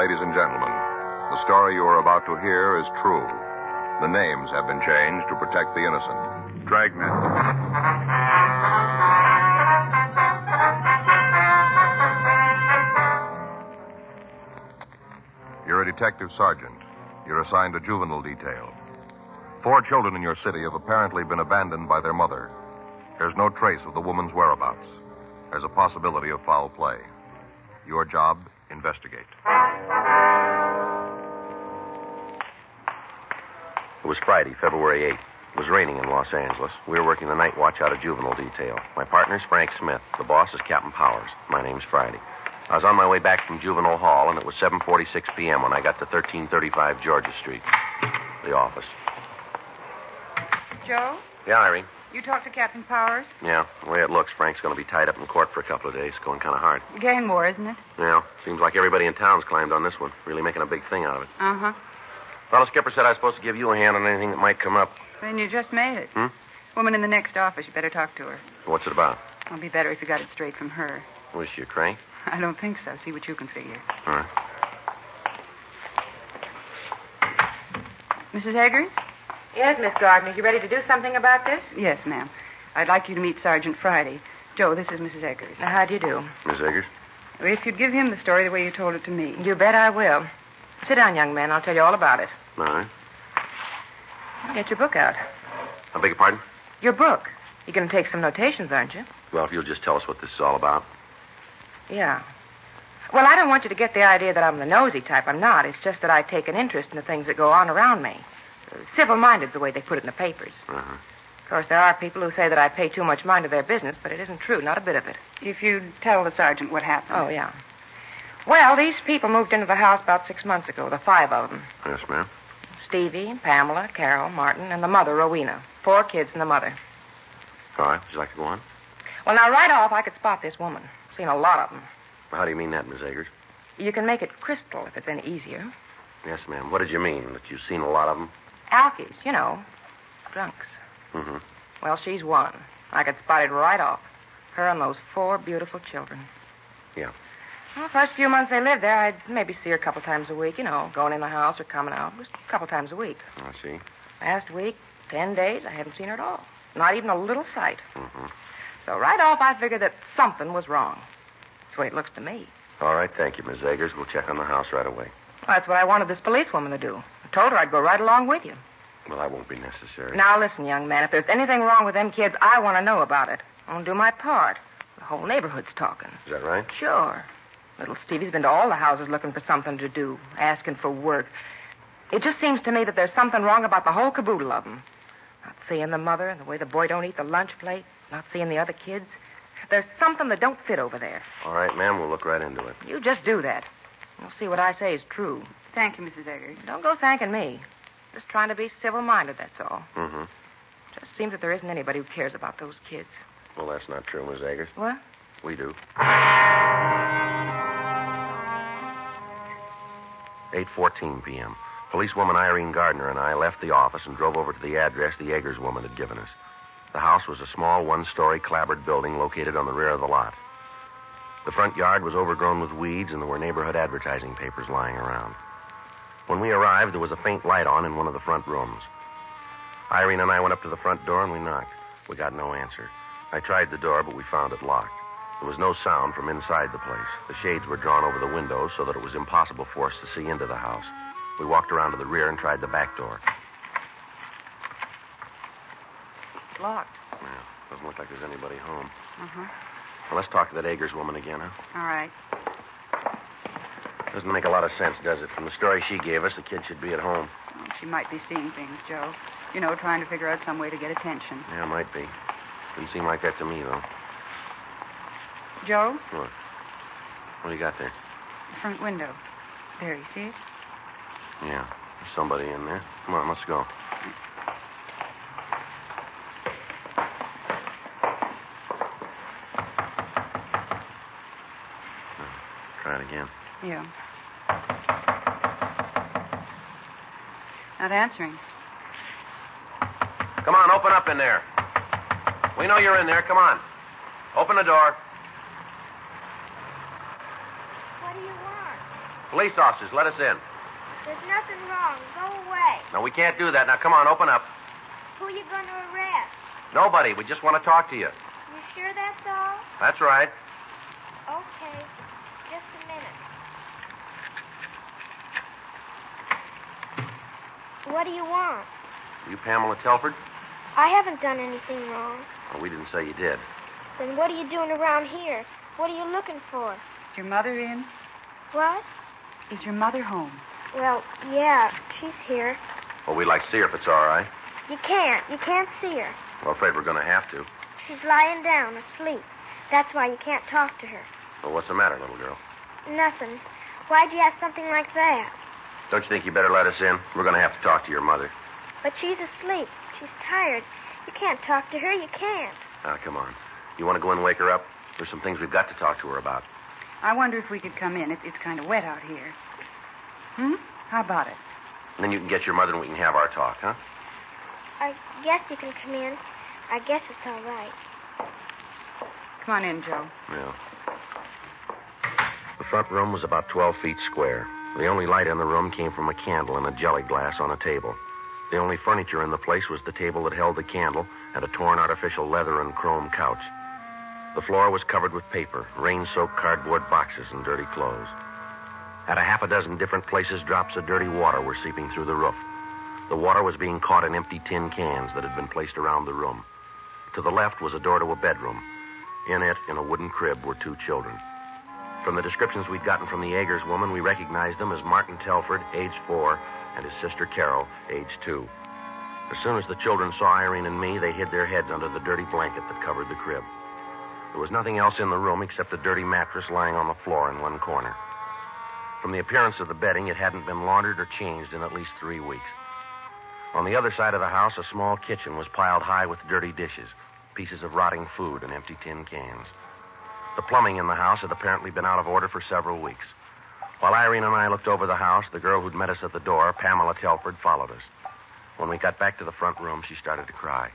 ladies and gentlemen. The story you are about to hear is true. The names have been changed to protect the innocent. Dragnet. You're a detective sergeant. You're assigned to juvenile detail. 4 children in your city have apparently been abandoned by their mother. There's no trace of the woman's whereabouts. There's a possibility of foul play. Your job, investigate. It was Friday, February 8th. It was raining in Los Angeles. We were working the night watch out of juvenile detail. My partner's Frank Smith. The boss is Captain Powers. My name's Friday. I was on my way back from juvenile hall, and it was 7:46 p.m. when I got to 1335 Georgia Street. The office. Joe? Yeah, Irene? You talked to Captain Powers? Yeah, the way it looks, Frank's going to be tied up in court for a couple of days. Going kind of hard. Gang war, isn't it? Yeah, seems like everybody in town's climbed on this one. Really making a big thing out of it. Uh-huh. Fellow skipper said I was supposed to give you a hand on anything that might come up. Then you just made it. Woman in the next office. You better talk to her. What's it about? It'll be better if you got it straight from her. Was she a crank? I don't think so. See what you can figure. All right. Mrs. Eggers? Yes, Miss Gardner. You ready to do something about this? Yes, ma'am. I'd like you to meet Sergeant Friday. Joe, this is Mrs. Eggers. How do you do? Miss Eggers? If you'd give him the story the way you told it to me. You bet I will. Sit down, young man. I'll tell you all about it. All right. Get your book out. I beg your pardon? Your book. You're going to take some notations, aren't you? Well, if you'll just tell us what this is all about. Yeah. Well, I don't want you to get the idea that I'm the nosy type. I'm not. It's just that I take an interest in the things that go on around me. Civil-minded's the way they put it in the papers. Uh-huh. Of course, there are people who say that I pay too much mind to their business, but it isn't true. Not a bit of it. If you'd tell the sergeant what happened. Oh, yeah. Well, these people moved into the house about 6 months ago, the 5 of them. Yes, ma'am. Stevie, Pamela, Carol, Martin, and the mother, Rowena. 4 kids and the mother. All right. Would you like to go on? Well, now, right off, I could spot this woman. Seen a lot of them. How do you mean that, Miss Eggers? You can make it crystal if it's any easier. Yes, ma'am. What did you mean? That you've seen a lot of them? Alkies, you know. Drunks. Mm-hmm. Well, she's one. I could spot it right off. Her and those 4 beautiful children. Yeah. Well, first few months they lived there, I'd maybe see her a couple times a week, you know, going in the house or coming out. Just a couple times a week. I see. Last week, 10 days, I haven't seen her at all. Not even a little sight. Mm-hmm. So right off, I figured that something was wrong. That's the way it looks to me. All right, thank you, Miss Eggers. We'll check on the house right away. Well, that's what I wanted this policewoman to do. I told her I'd go right along with you. Well, that won't be necessary. Now, listen, young man, if there's anything wrong with them kids, I want to know about it. I want to do my part. The whole neighborhood's talking. Is that right? Sure. Little Stevie's been to all the houses looking for something to do, asking for work. It just seems to me that there's something wrong about the whole caboodle of them. Not seeing the mother and the way the boy don't eat the lunch plate, not seeing the other kids. There's something that don't fit over there. All right, ma'am, we'll look right into it. You just do that. You'll see what I say is true. Thank you, Mrs. Eggers. Don't go thanking me. Just trying to be civil-minded, that's all. Mm-hmm. Just seems that there isn't anybody who cares about those kids. Well, that's not true, Miss Eggers. What? We do. 8:14 p.m. Policewoman Irene Gardner and I left the office and drove over to the address the Eggers woman had given us. The house was a small one-story clapboard building located on the rear of the lot. The front yard was overgrown with weeds, and there were neighborhood advertising papers lying around. When we arrived, there was a faint light on in one of the front rooms. Irene and I went up to the front door, and we knocked. We got no answer. I tried the door, but we found it locked. There was no sound from inside the place. The shades were drawn over the windows so that it was impossible for us to see into the house. We walked around to the rear and tried the back door. It's locked. Yeah, doesn't look like there's anybody home. Uh-huh. Well, let's talk to that Eggers woman again, huh? All right. Doesn't make a lot of sense, does it? From the story she gave us, the kid should be at home. Well, she might be seeing things, Joe. You know, trying to figure out some way to get attention. Yeah, might be. Didn't seem like that to me, though. Joe? What? What do you got there? The front window. There, you see it? Yeah, there's somebody in there. Come on, let's go. Try it again. Yeah. Not answering. Come on, open up in there. We know you're in there. Come on. Open the door. What do you want? Police officers, let us in. There's nothing wrong. Go away. No, we can't do that. Now, come on, open up. Who are you going to arrest? Nobody. We just want to talk to you. You sure that's all? That's right. Okay. Just a minute. What do you want? You Pamela Telford? I haven't done anything wrong. Well, we didn't say you did. Then what are you doing around here? What are you looking for? Is your mother in? What? Is your mother home? Well, yeah, she's here. Well, we'd like to see her if it's all right. You can't. You can't see her. Well, afraid we're going to have to. She's lying down, asleep. That's why you can't talk to her. Well, what's the matter, little girl? Nothing. Why'd you ask something like that? Don't you think you better let us in? We're going to have to talk to your mother. But she's asleep. She's tired. You can't talk to her. You can't. Now, come on. You want to go in and wake her up? There's some things we've got to talk to her about. I wonder if we could come in. It's kind of wet out here. How about it? And then you can get your mother and we can have our talk, huh? I guess you can come in. I guess it's all right. Come on in, Joe. Yeah. The front room was about 12 feet square. The only light in the room came from a candle in a jelly glass on a table. The only furniture in the place was the table that held the candle and a torn artificial leather and chrome couch. The floor was covered with paper, rain-soaked cardboard boxes, and dirty clothes. At a half a dozen different places, drops of dirty water were seeping through the roof. The water was being caught in empty tin cans that had been placed around the room. To the left was a door to a bedroom. In it, in a wooden crib, were 2 children. From the descriptions we'd gotten from the Agers woman, we recognized them as Martin Telford, age 4, and his sister Carol, age 2. As soon as the children saw Irene and me, they hid their heads under the dirty blanket that covered the crib. There was nothing else in the room except a dirty mattress lying on the floor in one corner. From the appearance of the bedding, it hadn't been laundered or changed in at least 3 weeks. On the other side of the house, a small kitchen was piled high with dirty dishes, pieces of rotting food, and empty tin cans. The plumbing in the house had apparently been out of order for several weeks. While Irene and I looked over the house, the girl who'd met us at the door, Pamela Telford, followed us. When we got back to the front room, she started to cry.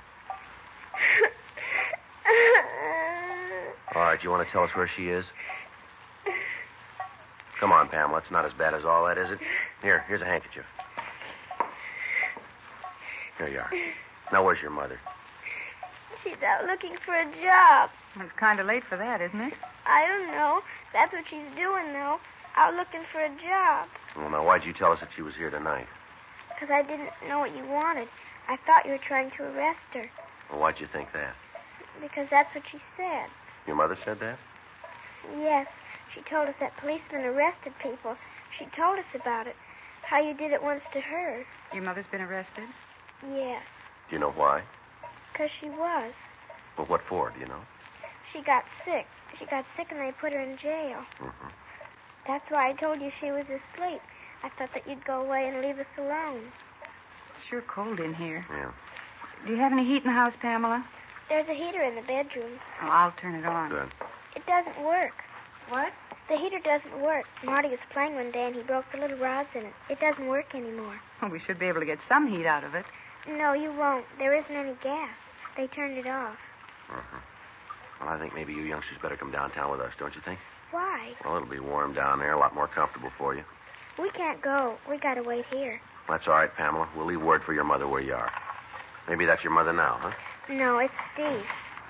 All right, you want to tell us where she is? Come on, Pamela. It's not as bad as all that, is it? Here's a handkerchief. Here you are. Now, where's your mother? She's out looking for a job. Well, it's kind of late for that, isn't it? I don't know. That's what she's doing, though. Out looking for a job. Well, now, why'd you tell us that she was here tonight? Because I didn't know what you wanted. I thought you were trying to arrest her. Well, why'd you think that? Because that's what she said. Your mother said that? Yes. She told us that policemen arrested people. She told us about it. How you did it once to her. Your mother's been arrested? Yes. Do you know why? Because she was. Well, what for, do you know? She got sick. She got sick and they put her in jail. Mm-hmm. That's why I told you she was asleep. I thought that you'd go away and leave us alone. It's sure cold in here. Yeah. Do you have any heat in the house, Pamela? There's a heater in the bedroom. Oh, I'll turn it on. Good. It doesn't work. What? The heater doesn't work. Marty was playing one day and he broke the little rods in it. It doesn't work anymore. Well, we should be able to get some heat out of it. No, you won't. There isn't any gas. They turned it off. Uh-huh. Well, I think maybe you youngsters better come downtown with us, don't you think? Why? Well, it'll be warm down there, a lot more comfortable for you. We can't go. We gotta wait here. That's all right, Pamela. We'll leave word for your mother where you are. Maybe that's your mother now, huh? No, it's Steve.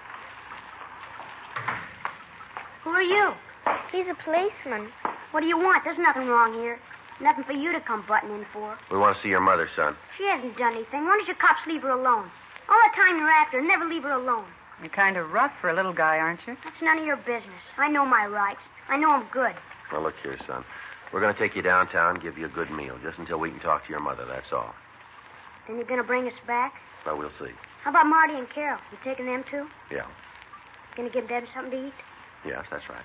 Who are you? He's a policeman. What do you want? There's nothing wrong here. Nothing for you to come butting in for. We want to see your mother, son. She hasn't done anything. Why don't you cops leave her alone? All the time you're after her, never leave her alone. You're kind of rough for a little guy, aren't you? That's none of your business. I know my rights. I know I'm good. Well, look here, son. We're going to take you downtown and give you a good meal, just until we can talk to your mother, that's all. Then you're going to bring us back? Well, we'll see. How about Marty and Carol? You taking them too? Yeah. Going to give them something to eat? Yes, that's right.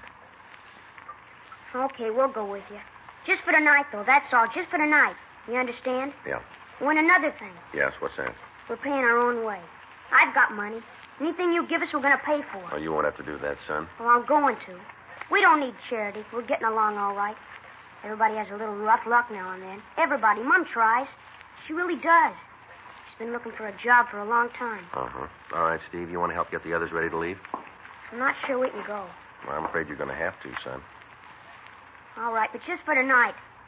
Okay, we'll go with you. Just for tonight, though, that's all. Just for tonight. You understand? Yeah. Oh, and another thing. Yes, what's that? We're paying our own way. I've got money. Anything you give us, we're going to pay for. Well, you won't have to do that, son. Well, I'm going to. We don't need charity. We're getting along all right. Everybody has a little rough luck now and then. Everybody. Mom tries. She really does. She's been looking for a job for a long time. Uh-huh. All right, Steve, you want to help get the others ready to leave? I'm not sure we can go. Well, I'm afraid you're going to have to, son. All right, but just for tonight.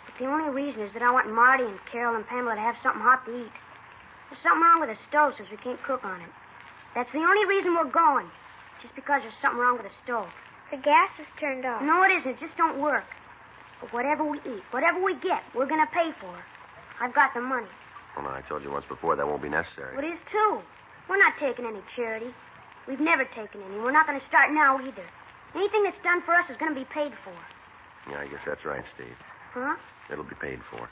But the only reason is that I want Marty and Carol and Pamela to have something hot to eat. There's something wrong with the stove since we can't cook on it. That's the only reason we're going. Just because there's something wrong with the stove. The gas is turned off. No, it isn't. It just don't work. But whatever we eat, whatever we get, we're going to pay for. I've got the money. Well, I told you once before that won't be necessary. Well, it is, too. We're not taking any charity. We've never taken any. We're not going to start now either. Anything that's done for us is going to be paid for. Yeah, I guess that's right, Steve. Huh? It'll be paid for.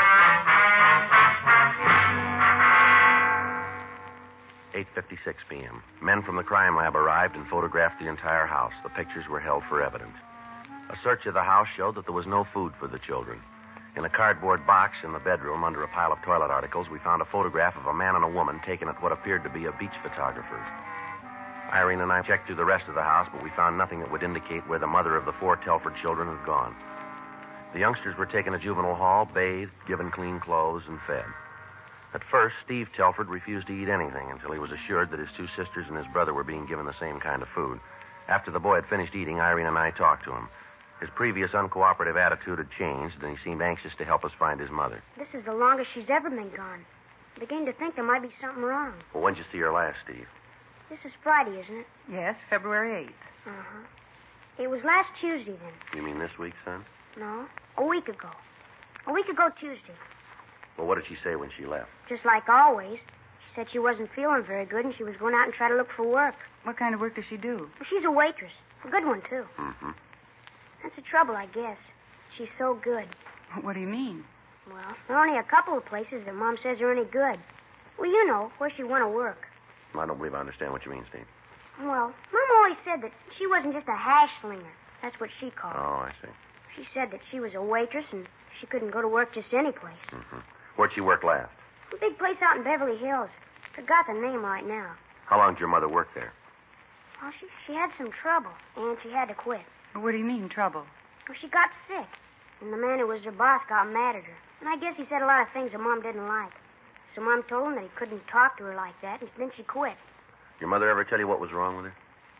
8:56 p.m. Men from the crime lab arrived and photographed the entire house. The pictures were held for evidence. A search of the house showed that there was no food for the children. In a cardboard box in the bedroom under a pile of toilet articles, we found a photograph of a man and a woman taken at what appeared to be a beach photographer's. Irene and I checked through the rest of the house, but we found nothing that would indicate where the mother of the 4 Telford children had gone. The youngsters were taken to juvenile hall, bathed, given clean clothes, and fed. At first, Steve Telford refused to eat anything until he was assured that his 2 sisters and his brother were being given the same kind of food. After the boy had finished eating, Irene and I talked to him. His previous uncooperative attitude had changed, and he seemed anxious to help us find his mother. This is the longest she's ever been gone. I'm beginning to think there might be something wrong. Well, when'd you see her last, Steve? This is Friday, isn't it? Yes, February 8th. Uh-huh. It was last Tuesday, then. You mean this week, son? No, a week ago. A week ago Tuesday. Well, what did she say when she left? Just like always. She said she wasn't feeling very good and she was going out and try to look for work. What kind of work does she do? Well, she's a waitress. A good one, too. Mm-hmm. That's the trouble, I guess. She's so good. What do you mean? Well, there are only a couple of places that Mom says are any good. Well, you know, where she'd want to work. I don't believe I understand what you mean, Steve. Well, Mom always said that she wasn't just a hash slinger. That's what she called it. Oh, I see. She said that she was a waitress and she couldn't go to work just any place. Mm-hmm. Where'd she work last? A big place out in Beverly Hills. Forgot the name right now. How long did your mother work there? Well, she had some trouble, and she had to quit. What do you mean, trouble? Well, she got sick, and the man who was her boss got mad at her. And I guess he said a lot of things that Mom didn't like. So Mom told him that he couldn't talk to her like that, and then she quit. Your mother ever tell you what was wrong with her?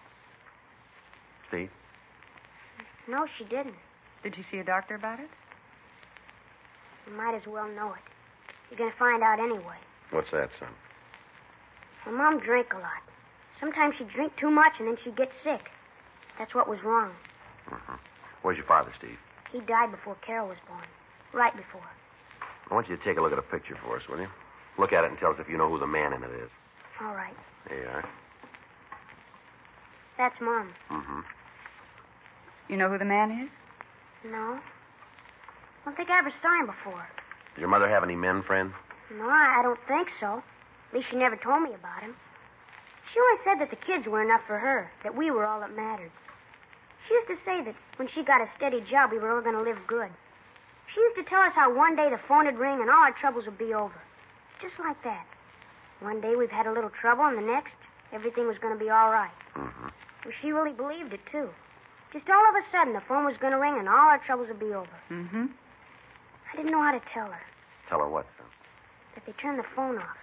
Steve? No, she didn't. Did you see a doctor about it? You might as well know it. You're going to find out anyway. What's that, son? Well, Mom drank a lot. Sometimes she'd drink too much, and then she'd get sick. That's what was wrong. Mm-hmm. Where's your father, Steve? He died before Carol was born. Right before. I want you to take a look at a picture for us, will you? Look at it and tell us if you know who the man in it is. All right. There you are. That's Mom. Mm-hmm. You know who the man is? No. I don't think I ever saw him before. Does your mother have any men friends? No, I don't think so. At least she never told me about him. She always said that the kids were enough for her, that we were all that mattered. She used to say that when she got a steady job, we were all going to live good. She used to tell us how one day the phone would ring and all our troubles would be over. It's just like that. One day we've had a little trouble, and the next, everything was going to be all right. Mm-hmm. Well, she really believed it, too. Just all of a sudden, the phone was going to ring and all our troubles would be over. Mm-hmm. I didn't know how to tell her. Tell her what, son? That they turned the phone off.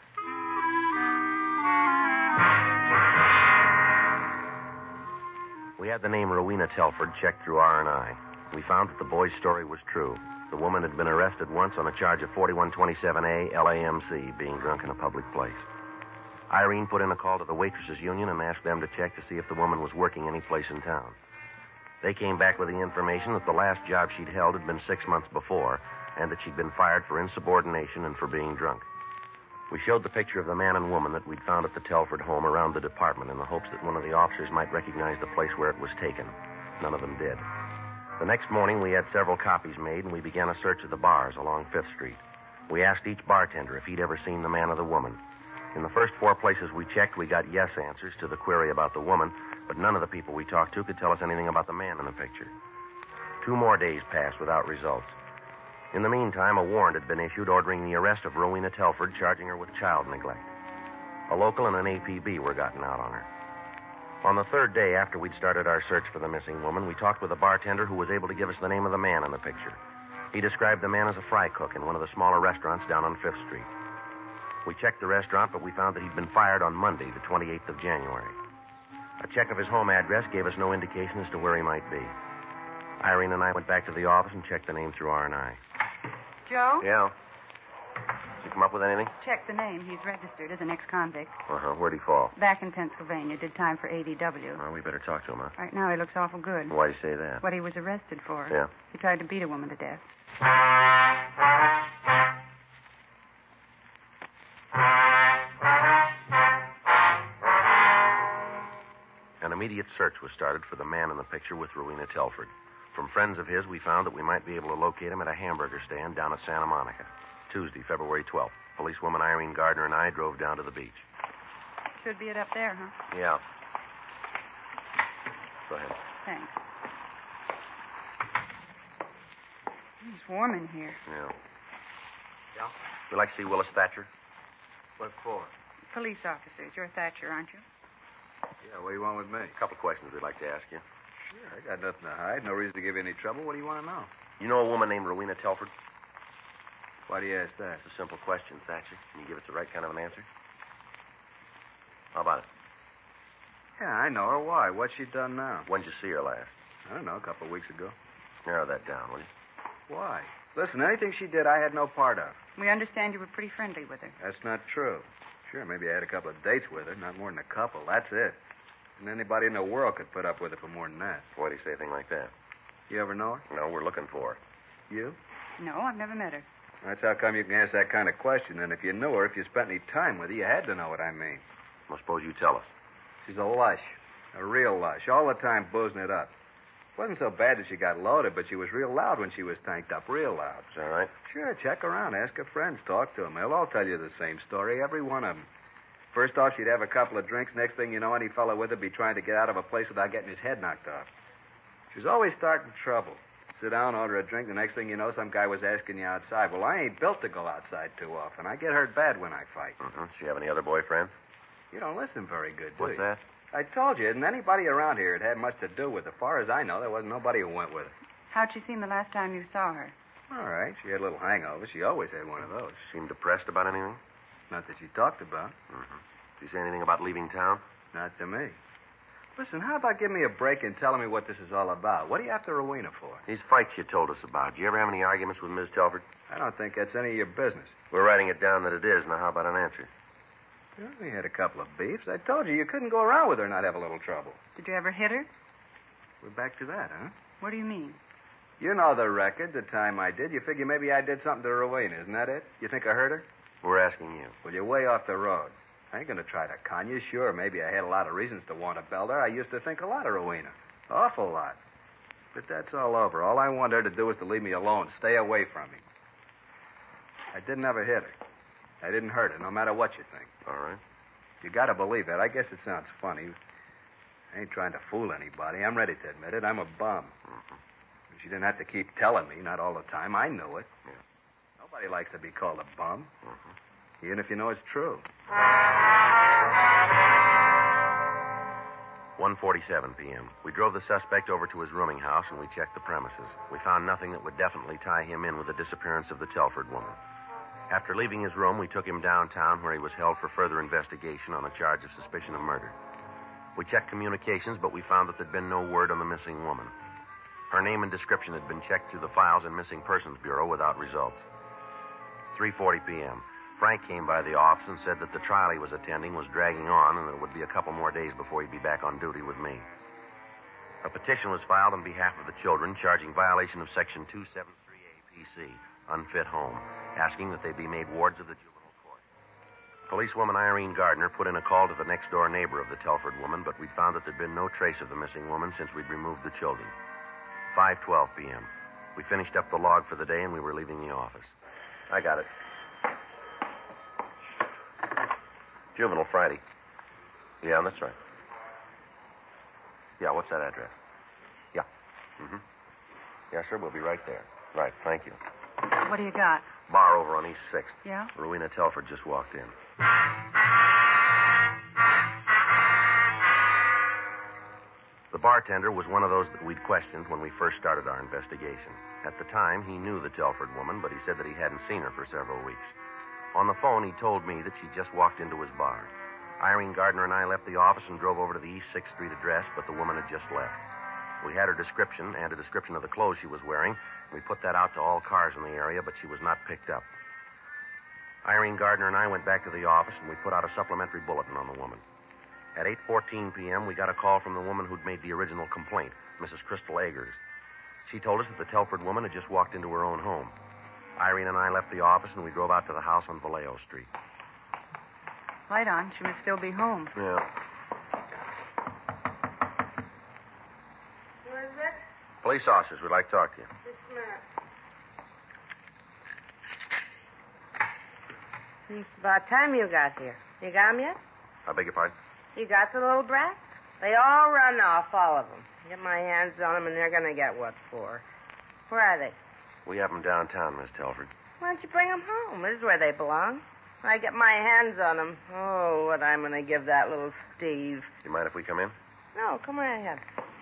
We had the name Rowena Telford checked through R&I. We found that the boy's story was true. The woman had been arrested once on a charge of 4127A LAMC, being drunk in a public place. Irene put in a call to the Waitresses Union and asked them to check to see if the woman was working any place in town. They came back with the information that the last job she'd held had been 6 months before, and that she'd been fired for insubordination and for being drunk. We showed the picture of the man and woman that we'd found at the Telford home around the department in the hopes that one of the officers might recognize the place where it was taken. None of them did. The next morning, we had several copies made, and we began a search of the bars along 5th Street. We asked each bartender if he'd ever seen the man or the woman. In the first 4 places we checked, we got yes answers to the query about the woman, but none of the people we talked to could tell us anything about the man in the picture. 2 more days passed without results. In the meantime, a warrant had been issued ordering the arrest of Rowena Telford, charging her with child neglect. A local and an APB were gotten out on her. On the 3rd day after we'd started our search for the missing woman, we talked with a bartender who was able to give us the name of the man in the picture. He described the man as a fry cook in one of the smaller restaurants down on 5th Street. We checked the restaurant, but we found that he'd been fired on Monday, the 28th of January. A check of his home address gave us no indication as to where he might be. Irene and I went back to the office and checked the name through R&I. Joe? Yeah. Did you come up with anything? Check the name. He's registered as an ex-convict. Uh-huh. Where'd he fall? Back in Pennsylvania. Did time for ADW. Well, we better talk to him, huh? Right now he looks awful good. Why'd you say that? What he was arrested for. Yeah. He tried to beat a woman to death. An immediate search was started for the man in the picture with Rowena Telford. From friends of his, we found that we might be able to locate him at a hamburger stand down at Santa Monica. Tuesday, February 12th. Policewoman Irene Gardner and I drove down to the beach. Should be it up there, huh? Yeah. Go ahead. Thanks. It's warm in here. Yeah. Yeah? Would you like to see Willis Thatcher? What for? Police officers. You're Thatcher, aren't you? Yeah, what do you want with me? A couple of questions we'd like to ask you. Sure, I got nothing to hide. No reason to give you any trouble. What do you want to know? You know a woman named Rowena Telford? Why do you ask that? It's a simple question, Thatcher. Can you give us the right kind of an answer? How about it? Yeah, I know her. Why? What's she done now? When'd you see her last? I don't know, a couple of weeks ago. Narrow that down, will you? Why? Listen, anything she did, I had no part of. We understand you were pretty friendly with her. That's not true. Sure, maybe I had a couple of dates with her, not more than a couple. That's it. And anybody in the world could put up with her for more than that. Why do you say a thing like that? You ever know her? No, we're looking for her. You? No, I've never met her. That's how come you can ask that kind of question. And if you knew her, if you spent any time with her, you had to know what I mean. Well, suppose you tell us. She's a lush. A real lush. All the time boozing it up. Wasn't so bad that she got loaded, but she was real loud when she was tanked up. Real loud. Is that right? Sure, check around. Ask her friends. Talk to them. They'll all tell you the same story, every one of them. First off, she'd have a couple of drinks. Next thing you know, any fellow with her would be trying to get out of a place without getting his head knocked off. She was always starting trouble. Sit down, order a drink. The next thing you know, some guy was asking you outside. Well, I ain't built to go outside too often. I get hurt bad when I fight. Mm-hmm. Does she have any other boyfriends? You don't listen very good, do What's you? that? I told you, isn't anybody around here had much to do with her. As far as I know, there wasn't nobody who went with her. How'd she seem the last time you saw her? All right, she had a little hangover. She always had one of those. Seemed depressed about anything? Not that she talked about. Mm-hmm. Did she say anything about leaving town? Not to me. Listen, how about giving me a break and telling me what this is all about? What are you after Rowena for? These fights you told us about. Do you ever have any arguments with Miss Telford? I don't think that's any of your business. We're writing it down that it is. Now, how about an answer? Well, we had a couple of beefs. I told you couldn't go around with her and not have a little trouble. Did you ever hit her? We're back to that, huh? What do you mean? You know the record, the time I did. You figure maybe I did something to Rowena, isn't that it? You think I hurt her? We're asking you. Well, you're way off the road. I ain't going to try to con you. Sure, maybe I had a lot of reasons to want to belt her. I used to think a lot of Rowena. Awful lot. But that's all over. All I want her to do is to leave me alone. Stay away from me. I didn't ever hit her. I didn't hurt her, no matter what you think. All right. You got to believe that. I guess it sounds funny. I ain't trying to fool anybody. I'm ready to admit it. I'm a bum. Mm-hmm. She didn't have to keep telling me, not all the time. I knew it. Yeah. Nobody likes to be called a bum, Mm-hmm. even if you know it's true. 1:47 p.m. We drove the suspect over to his rooming house and we checked the premises. We found nothing that would definitely tie him in with the disappearance of the Telford woman. After leaving his room, we took him downtown where he was held for further investigation on a charge of suspicion of murder. We checked communications, but we found that there'd been no word on the missing woman. Her name and description had been checked through the files in Missing Persons Bureau without results. 3:40 p.m. Frank came by the office and said that the trial he was attending was dragging on and that it would be a couple more days before he'd be back on duty with me. A petition was filed on behalf of the children charging violation of Section 273A PC, unfit home, asking that they be made wards of the juvenile court. Policewoman Irene Gardner put in a call to the next-door neighbor of the Telford woman, but we'd found that there'd been no trace of the missing woman since we'd removed the children. 5:12 p.m. We finished up the log for the day and we were leaving the office. I got it. Juvenile Friday. Yeah, that's right. Yeah, what's that address? Yeah. Mm-hmm. Yes, sir, we'll be right there. Right, thank you. What do you got? Bar over on East 6th. Yeah? Rowena Telford just walked in. The bartender was one of those that we'd questioned when we first started our investigation. At the time, he knew the Telford woman, but he said that he hadn't seen her for several weeks. On the phone, he told me that she just walked into his bar. Irene Gardner and I left the office and drove over to the East 6th Street address, but the woman had just left. We had her description and a description of the clothes she was wearing. We put that out to all cars in the area, but she was not picked up. Irene Gardner and I went back to the office, and we put out a supplementary bulletin on the woman. At 8:14 p.m., we got a call from the woman who'd made the original complaint, Mrs. Crystal Agers. She told us that the Telford woman had just walked into her own home. Irene and I left the office, and we drove out to the house on Vallejo Street. Light on. She must still be home. Yeah. Who is it? Police officers, we'd like to talk to you. Just a minute. It's about time you got here. You got 'em yet? I beg your pardon? You got the little brats? They all run off, all of them. Get my hands on them, and they're going to get what for. Where are they? We have them downtown, Miss Telford. Why don't you bring them home? This is where they belong. When I get my hands on them, oh, what I'm going to give that little Steve. You mind if we come in? No, come right ahead.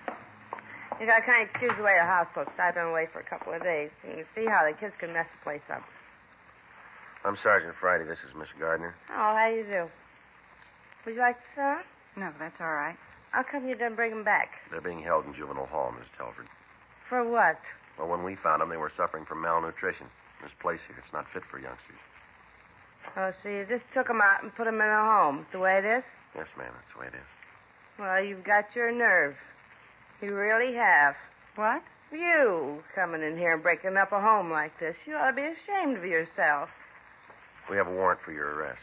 You got to kind of excuse the way the house looks. I've been away for a couple of days. You can see how the kids can mess the place up. I'm Sergeant Friday. This is Miss Gardner. Oh, how you do? Would you like to sit down? No, that's all right. How come you didn't bring them back? They're being held in juvenile hall, Miss Telford. For what? Well, when we found them, they were suffering from malnutrition. This place here, it's not fit for youngsters. Oh, so you just took them out and put them in a home, the way it is? Yes, ma'am, that's the way it is. Well, you've got your nerve. You really have. What? You coming in here and breaking up a home like this. You ought to be ashamed of yourself. We have a warrant for your arrest.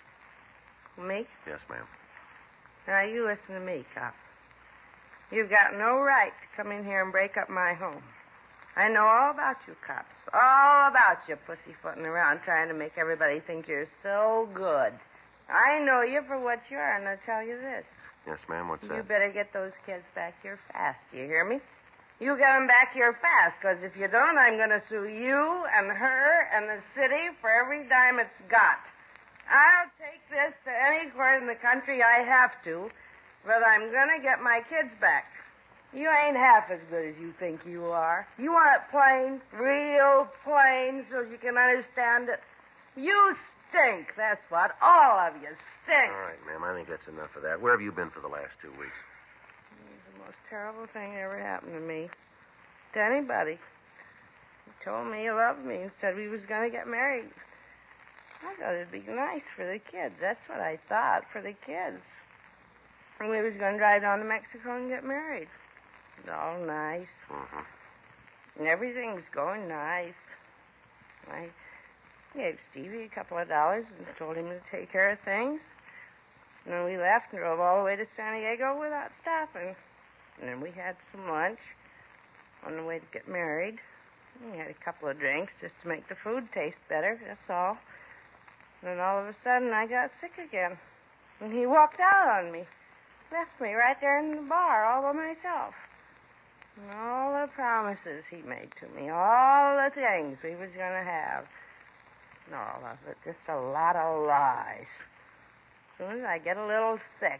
Me? Yes, ma'am. Now, you listen to me, cop. You've got no right to come in here and break up my home. I know all about you cops. All about you pussyfooting around trying to make everybody think you're so good. I know you for what you are, and I'll tell you this. Yes, ma'am, what's that? You better get those kids back here fast. Do you hear me? You get them back here fast, because if you don't, I'm going to sue you and her and the city for every dime it's got. I'll take this to any court in the country I have to, but I'm going to get my kids back. You ain't half as good as you think you are. You want it plain, real plain, so you can understand it. You stink, that's what. All of you stink. All right, ma'am, I think that's enough of that. Where have you been for the last 2 weeks? It's the most terrible thing that ever happened to me. To anybody. He told me he loved me and said we was going to get married. I thought it'd be nice for the kids. That's what I thought, for the kids. And we was going to drive down to Mexico and get married. It's all nice. Mm-hmm. And everything's going nice. I gave Stevie a couple of dollars and told him to take care of things. And then we left and drove all the way to San Diego without stopping. And then we had some lunch on the way to get married. And we had a couple of drinks just to make the food taste better, that's all. And then all of a sudden I got sick again. And he walked out on me. Left me right there in the bar all by myself. And all the promises he made to me, all the things we was going to have. And all of it, just a lot of lies. As soon as I get a little sick,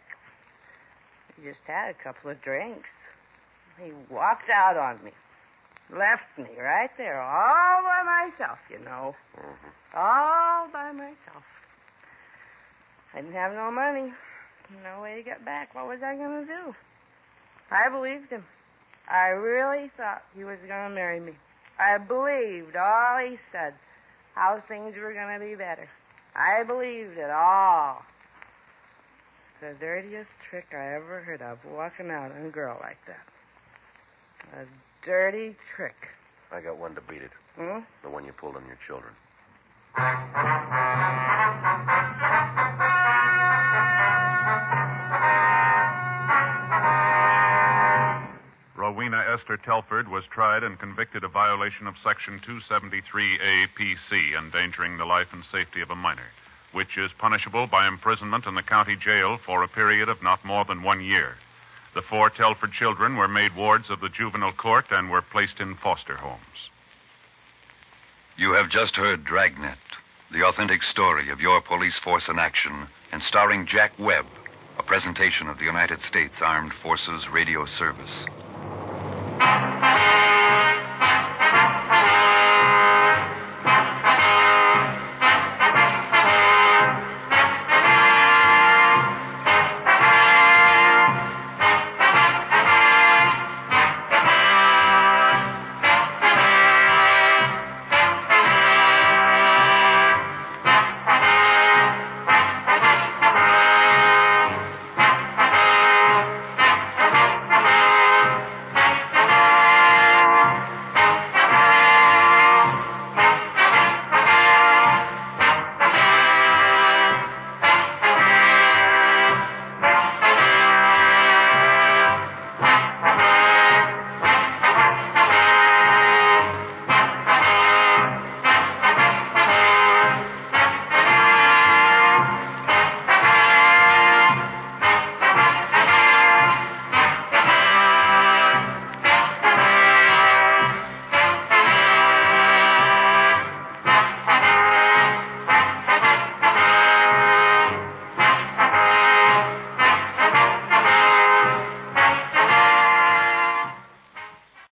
he just had a couple of drinks. He walked out on me. Left me right there, all by myself, you know. Mm-hmm. All by myself. I didn't have no money. No way to get back. What was I going to do? I believed him. I really thought he was going to marry me. I believed all he said, how things were going to be better. I believed it all. The dirtiest trick I ever heard of, walking out on a girl like that. A dirty trick. I got one to beat it. Hmm? The one you pulled on your children. Rowena Esther Telford was tried and convicted of violation of Section 273A PC, endangering the life and safety of a minor, which is punishable by imprisonment in the county jail for a period of not more than 1 year. The 4 Telford children were made wards of the juvenile court and were placed in foster homes. You have just heard Dragnet, the authentic story of your police force in action, and starring Jack Webb, a presentation of the United States Armed Forces Radio Service.